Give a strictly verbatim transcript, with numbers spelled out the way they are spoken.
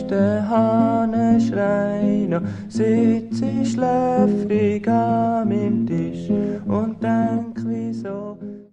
ist der Hahnenschrei, noch sitz ich schläfrig an meinem Tisch und denk, wieso